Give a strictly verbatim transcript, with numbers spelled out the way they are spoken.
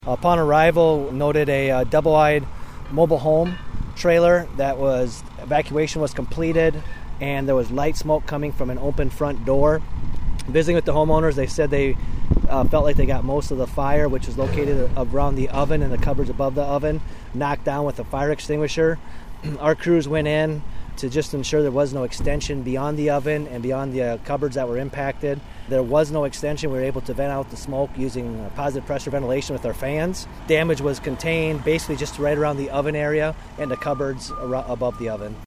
Upon arrival, noted a uh, double-wide mobile home trailer that was, evacuation was completed, and there was light smoke coming from an open front door. Visiting with the homeowners, they said they uh, felt like they got most of the fire, which was located around the oven and the cupboards above the oven, knocked down with a fire extinguisher. Our crews went in to just ensure there was no extension beyond the oven and beyond the uh, cupboards that were impacted. There was no extension. We were able to vent out the smoke using uh, positive pressure ventilation with our fans. Damage was contained basically just right around the oven area and the cupboards ar- above the oven.